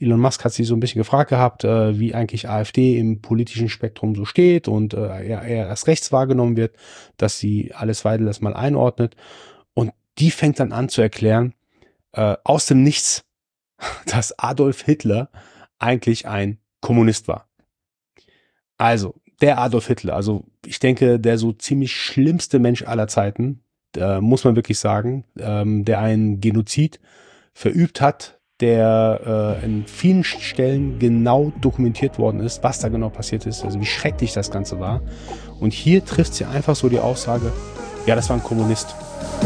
Elon Musk hat sich so ein bisschen gefragt gehabt, wie eigentlich AfD im politischen Spektrum so steht und er als rechts wahrgenommen wird, dass sie Alice Weidel das mal einordnet. Und die fängt dann an zu erklären, aus dem Nichts, dass Adolf Hitler eigentlich ein Kommunist war. Also, der Adolf Hitler, also ich denke, der so ziemlich schlimmste Mensch aller Zeiten, muss man wirklich sagen, der einen Genozid verübt hat, der in vielen Stellen genau dokumentiert worden ist, was da genau passiert ist, also wie schrecklich das Ganze war. Und hier trifft sie einfach so die Aussage, ja, das war ein Kommunist.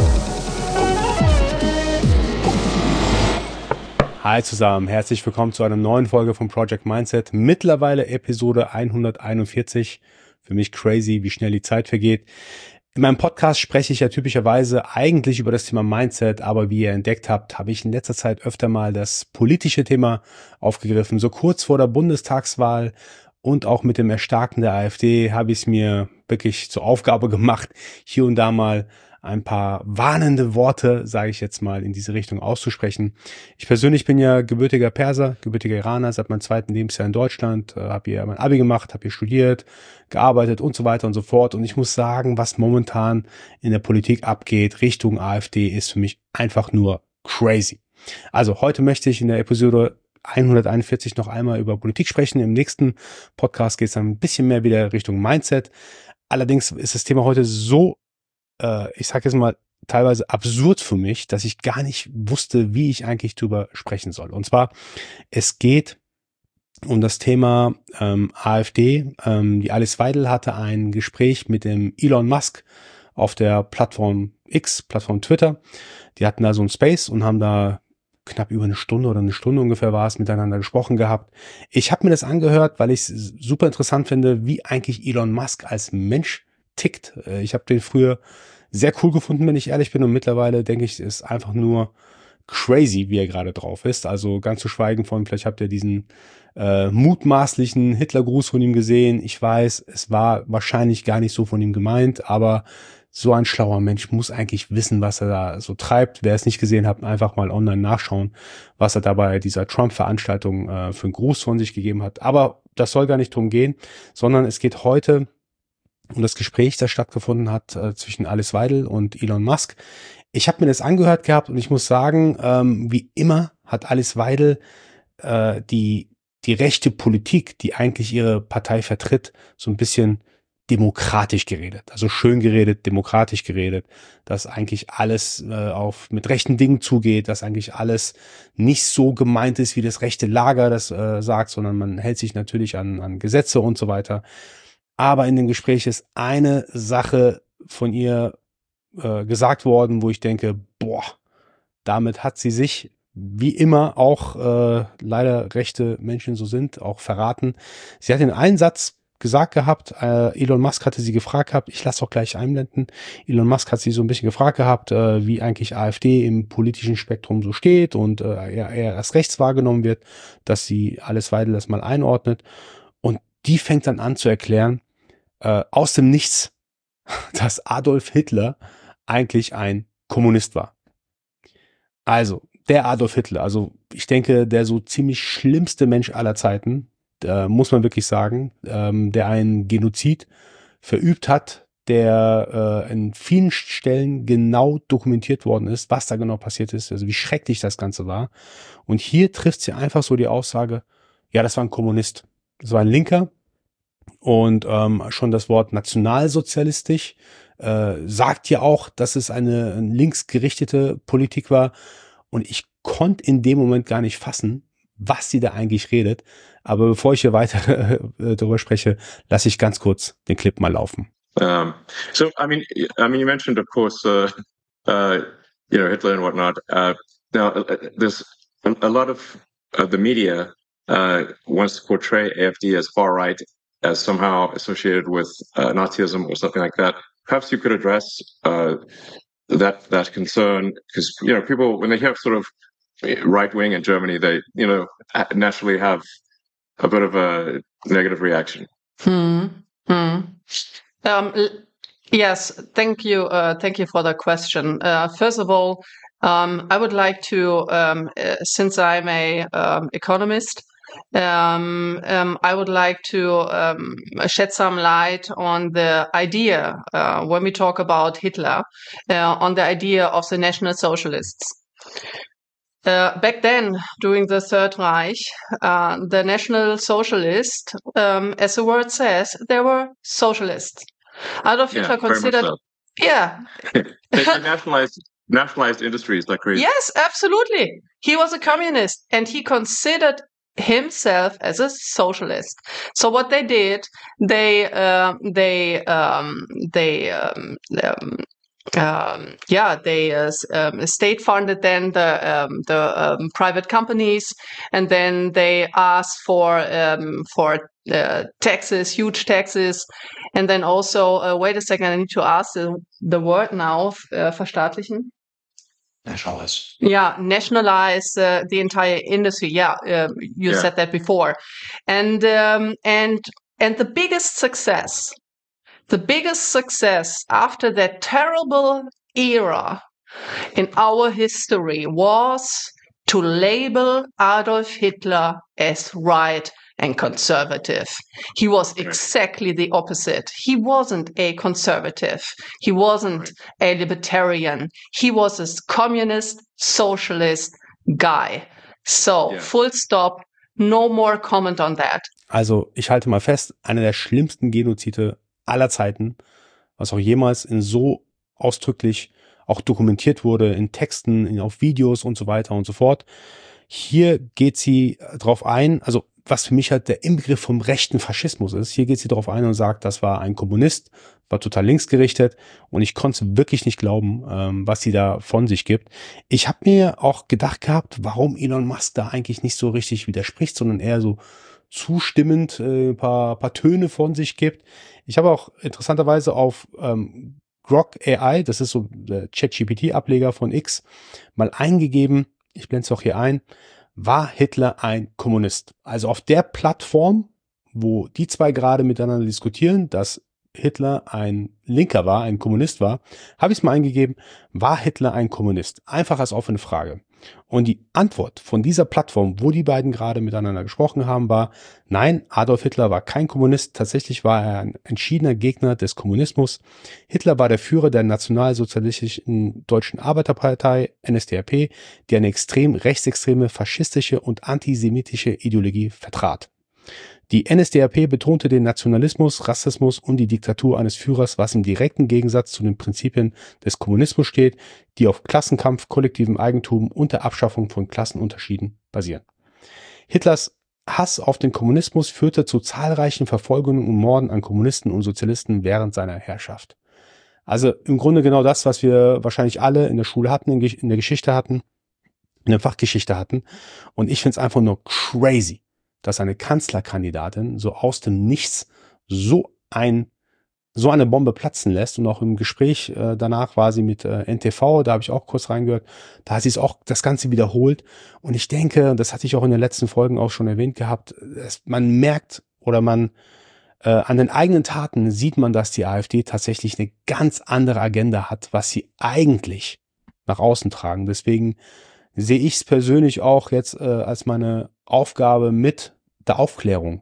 Hi zusammen, herzlich willkommen zu einer neuen Folge von Project Mindset, mittlerweile Episode 141. Für mich crazy, wie schnell die Zeit vergeht. In meinem Podcast spreche ich ja typischerweise eigentlich über das Thema Mindset, aber wie ihr entdeckt habt, habe ich in letzter Zeit öfter mal das politische Thema aufgegriffen. So kurz vor der Bundestagswahl und auch mit dem Erstarken der AfD habe ich es mir wirklich zur Aufgabe gemacht, hier und da mal ein paar warnende Worte, sage ich jetzt mal, in diese Richtung auszusprechen. Ich persönlich bin ja gebürtiger Perser, gebürtiger Iraner, seit meinem zweiten Lebensjahr in Deutschland, habe hier mein Abi gemacht, habe hier studiert, gearbeitet und so weiter und so fort. Und ich muss sagen, was momentan in der Politik abgeht, Richtung AfD, ist für mich einfach nur crazy. Also heute möchte ich in der Episode 141 noch einmal über Politik sprechen. Im nächsten Podcast geht es dann ein bisschen mehr wieder Richtung Mindset. Allerdings ist das Thema heute so ich sage jetzt mal, teilweise absurd für mich, dass ich gar nicht wusste, wie ich eigentlich drüber sprechen soll. Und zwar, es geht um das Thema AfD. Die Alice Weidel hatte ein Gespräch mit dem Elon Musk auf der Plattform X, Plattform Twitter. Die hatten da so ein Space und haben da knapp über eine Stunde oder eine Stunde ungefähr war es, miteinander gesprochen gehabt. Ich habe mir das angehört, weil ich es super interessant finde, wie eigentlich Elon Musk als Mensch tickt. Ich habe den früher sehr cool gefunden, wenn ich ehrlich bin, und mittlerweile denke ich, ist einfach nur crazy, wie er gerade drauf ist. Also ganz zu schweigen von, vielleicht habt ihr diesen mutmaßlichen Hitlergruß von ihm gesehen. Ich weiß, es war wahrscheinlich gar nicht so von ihm gemeint, aber so ein schlauer Mensch muss eigentlich wissen, was er da so treibt. Wer es nicht gesehen hat, einfach mal online nachschauen, was er da bei dieser Trump-Veranstaltung für einen Gruß von sich gegeben hat. Aber das soll gar nicht drum gehen, sondern es geht heute um das Gespräch, das stattgefunden hat zwischen Alice Weidel und Elon Musk. Ich habe mir das angehört gehabt und ich muss sagen, wie immer hat Alice Weidel die rechte Politik, die eigentlich ihre Partei vertritt, so ein bisschen demokratisch geredet. Also schön geredet, demokratisch geredet, dass eigentlich alles mit rechten Dingen zugeht, dass eigentlich alles nicht so gemeint ist, wie das rechte Lager das sagt, sondern man hält sich natürlich an Gesetze und so weiter. Aber in dem Gespräch ist eine Sache von ihr gesagt worden, wo ich denke, boah, damit hat sie sich, wie immer auch leider rechte Menschen so sind, auch verraten. Sie hat in einen Satz gesagt gehabt, Elon Musk hatte sie gefragt gehabt, ich lasse auch gleich einblenden, Elon Musk hat sie so ein bisschen gefragt gehabt, wie eigentlich AfD im politischen Spektrum so steht und er als rechts wahrgenommen wird, dass sie Alice Weidel das mal einordnet. Und die fängt dann an zu erklären, aus dem Nichts, dass Adolf Hitler eigentlich ein Kommunist war. Also, der Adolf Hitler, also ich denke, der so ziemlich schlimmste Mensch aller Zeiten, muss man wirklich sagen, der einen Genozid verübt hat, der in vielen Stellen genau dokumentiert worden ist, was da genau passiert ist, also wie schrecklich das Ganze war. Und hier trifft sie einfach so die Aussage, ja, das war ein Kommunist. Das war ein Linker. Und schon das Wort nationalsozialistisch sagt ja auch, dass es eine linksgerichtete Politik war. Und ich konnte in dem Moment gar nicht fassen, was sie da eigentlich redet. Aber bevor ich hier weiter darüber spreche, lasse ich ganz kurz den Clip mal laufen. So I mean, you mentioned, of course, Hitler and whatnot. Now, there's a lot of the media wants to portray AfD as far right, as somehow associated with Nazism or something like that. Perhaps you could address that concern, because people, when they hear sort of right wing in Germany, they naturally have a bit of a negative reaction. Yes, thank you for the question. First of all, I would like to, since I'm a economist, I would like to shed some light on the idea, when we talk about Hitler, on the idea of the National Socialists. Back then, during the Third Reich, the National Socialists, as the word says, they were socialists. Adolf Hitler considered, so. yeah, They nationalized industries like crazy. Yes, absolutely. He was a communist, and he considered himself as a socialist. So what they did, they state funded then the private companies, and then they asked for taxes, huge taxes, and then also wait a second, I need to ask the word now, verstaatlichen. Nationalize. Yeah, nationalize the entire industry. Yeah, you said that before, and the biggest success after that terrible era in our history was to label Adolf Hitler as right and conservative. He was exactly the opposite. He wasn't a conservative. He wasn't a libertarian. He was a communist, socialist guy. So, full stop. No more comment on that. Also, ich halte mal fest, einer der schlimmsten Genozide aller Zeiten, was auch jemals in so ausdrücklich auch dokumentiert wurde, in Texten, auf Videos und so weiter und so fort. Hier geht sie drauf ein, also was für mich halt der Inbegriff vom rechten Faschismus ist. Hier geht sie drauf ein und sagt, das war ein Kommunist, war total linksgerichtet und ich konnte wirklich nicht glauben, was sie da von sich gibt. Ich habe mir auch gedacht gehabt, warum Elon Musk da eigentlich nicht so richtig widerspricht, sondern eher so zustimmend paar Töne von sich gibt. Ich habe auch interessanterweise auf Grok AI, das ist so der ChatGPT-Ableger von X, mal eingegeben, ich blende es auch hier ein, war Hitler ein Kommunist? Also auf der Plattform, wo die zwei gerade miteinander diskutieren, dass Hitler ein Linker war, ein Kommunist war, habe ich es mal eingegeben, war Hitler ein Kommunist? Einfach als offene Frage. Und die Antwort von dieser Plattform, wo die beiden gerade miteinander gesprochen haben, war, nein, Adolf Hitler war kein Kommunist, tatsächlich war er ein entschiedener Gegner des Kommunismus. Hitler war der Führer der nationalsozialistischen Deutschen Arbeiterpartei, NSDAP, die eine extrem rechtsextreme, faschistische und antisemitische Ideologie vertrat. Die NSDAP betonte den Nationalismus, Rassismus und die Diktatur eines Führers, was im direkten Gegensatz zu den Prinzipien des Kommunismus steht, die auf Klassenkampf, kollektivem Eigentum und der Abschaffung von Klassenunterschieden basieren. Hitlers Hass auf den Kommunismus führte zu zahlreichen Verfolgungen und Morden an Kommunisten und Sozialisten während seiner Herrschaft. Also im Grunde genau das, was wir wahrscheinlich alle in der Schule hatten, in der Geschichte hatten, in der Fachgeschichte hatten. Und ich finde es einfach nur crazy, dass eine Kanzlerkandidatin so aus dem Nichts so eine Bombe platzen lässt. Und auch im Gespräch danach war sie mit NTV, da habe ich auch kurz reingehört, da hat sie es auch das Ganze wiederholt. Und ich denke, das hatte ich auch in den letzten Folgen auch schon erwähnt gehabt, man merkt oder man an den eigenen Taten sieht man, dass die AfD tatsächlich eine ganz andere Agenda hat, was sie eigentlich nach außen tragen. Deswegen sehe ich es persönlich auch jetzt als meine Aufgabe mit der Aufklärung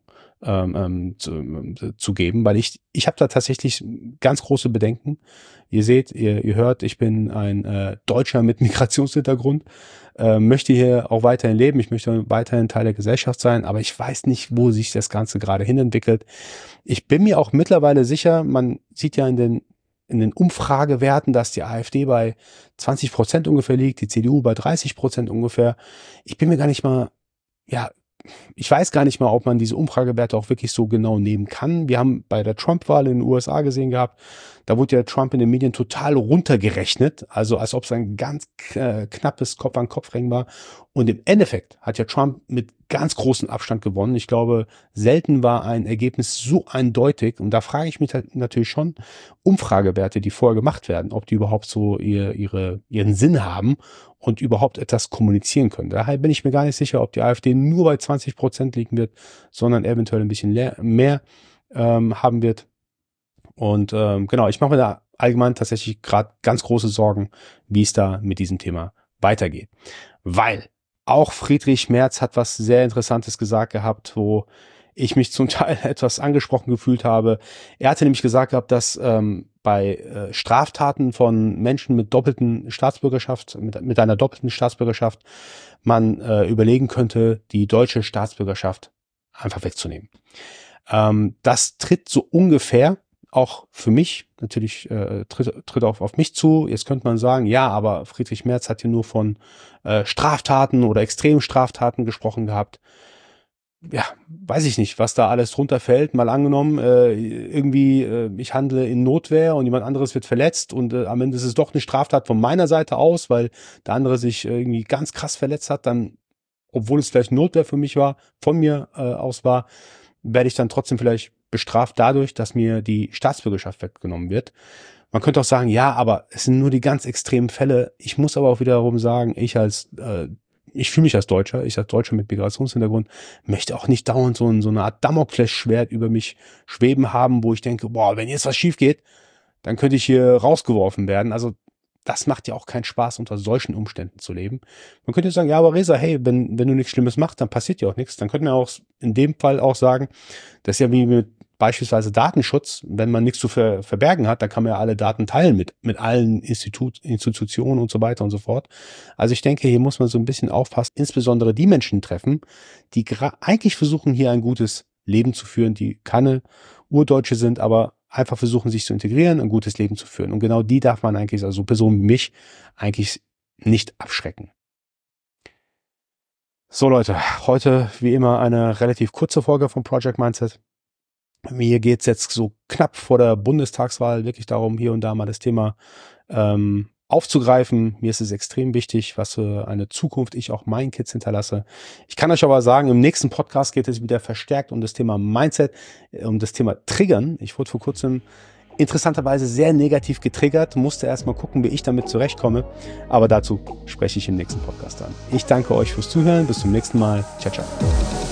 zu geben, weil ich habe da tatsächlich ganz große Bedenken. Ihr seht, ihr hört, ich bin ein Deutscher mit Migrationshintergrund, möchte hier auch weiterhin leben, ich möchte weiterhin Teil der Gesellschaft sein, aber ich weiß nicht, wo sich das Ganze gerade hinentwickelt. Ich bin mir auch mittlerweile sicher, man sieht ja in den Umfragewerten, dass die AfD bei 20% ungefähr liegt, die CDU bei 30% ungefähr. Ich bin mir gar nicht mal, ich weiß gar nicht mal, ob man diese Umfragewerte auch wirklich so genau nehmen kann. Wir haben bei der Trump-Wahl in den USA gesehen gehabt, da wurde ja Trump in den Medien total runtergerechnet, also als ob es ein ganz knappes Kopf-an-Kopf-Rennen war. Und im Endeffekt hat ja Trump mit ganz großem Abstand gewonnen. Ich glaube, selten war ein Ergebnis so eindeutig. Und da frage ich mich halt natürlich schon, Umfragewerte, die vorher gemacht werden, ob die überhaupt so ihren Sinn haben und überhaupt etwas kommunizieren können. Daher bin ich mir gar nicht sicher, ob die AfD nur bei 20% liegen wird, sondern eventuell ein bisschen mehr haben wird. Und genau, ich mache mir da allgemein tatsächlich gerade ganz große Sorgen, wie es da mit diesem Thema weitergeht. Weil auch Friedrich Merz hat was sehr Interessantes gesagt gehabt, wo ich mich zum Teil etwas angesprochen gefühlt habe. Er hatte nämlich gesagt gehabt, dass bei Straftaten von Menschen mit doppelten Staatsbürgerschaft, mit einer doppelten Staatsbürgerschaft, man überlegen könnte, die deutsche Staatsbürgerschaft einfach wegzunehmen. Das tritt so ungefähr auch für mich, natürlich tritt auch auf mich zu. Jetzt könnte man sagen, ja, aber Friedrich Merz hat hier nur von Straftaten oder Extremstraftaten gesprochen gehabt. Ja, weiß ich nicht, was da alles drunter fällt. Mal angenommen, ich handle in Notwehr und jemand anderes wird verletzt und am Ende ist es doch eine Straftat von meiner Seite aus, weil der andere sich irgendwie ganz krass verletzt hat, dann, obwohl es vielleicht Notwehr für mich war, von mir aus war, werde ich dann trotzdem vielleicht bestraft dadurch, dass mir die Staatsbürgerschaft weggenommen wird. Man könnte auch sagen, ja, aber es sind nur die ganz extremen Fälle. Ich muss aber auch wiederum sagen, ich fühle mich als Deutscher, ich als Deutscher mit Migrationshintergrund, möchte auch nicht dauernd so eine Art Damoklesschwert über mich schweben haben, wo ich denke, boah, wenn jetzt was schief geht, dann könnte ich hier rausgeworfen werden. Also das macht ja auch keinen Spaß, unter solchen Umständen zu leben. Man könnte sagen, ja, aber Reza, hey, wenn du nichts Schlimmes machst, dann passiert ja auch nichts. Dann könnte man auch in dem Fall auch sagen, das ist ja wie mit beispielsweise Datenschutz. Wenn man nichts zu verbergen hat, dann kann man ja alle Daten teilen mit allen Institutionen und so weiter und so fort. Also ich denke, hier muss man so ein bisschen aufpassen, insbesondere die Menschen treffen, die eigentlich versuchen, hier ein gutes Leben zu führen, die keine Urdeutsche sind, aber einfach versuchen, sich zu integrieren, ein gutes Leben zu führen. Und genau die darf man eigentlich, also Personen wie mich, eigentlich nicht abschrecken. So Leute, heute wie immer eine relativ kurze Folge von Project Mindset. Mir geht's jetzt so knapp vor der Bundestagswahl wirklich darum, hier und da mal das Thema aufzugreifen. Mir ist es extrem wichtig, was für eine Zukunft ich auch meinen Kids hinterlasse. Ich kann euch aber sagen, im nächsten Podcast geht es wieder verstärkt um das Thema Mindset, um das Thema Triggern. Ich wurde vor kurzem interessanterweise sehr negativ getriggert, musste erstmal gucken, wie ich damit zurechtkomme. Aber dazu spreche ich im nächsten Podcast an. Ich danke euch fürs Zuhören. Bis zum nächsten Mal. Ciao, ciao.